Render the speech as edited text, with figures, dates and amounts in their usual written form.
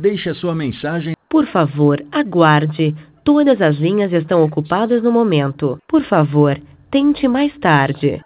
Deixe a sua mensagem. Por favor, aguarde. Todas as linhas estão ocupadas no momento. Por favor, tente mais tarde.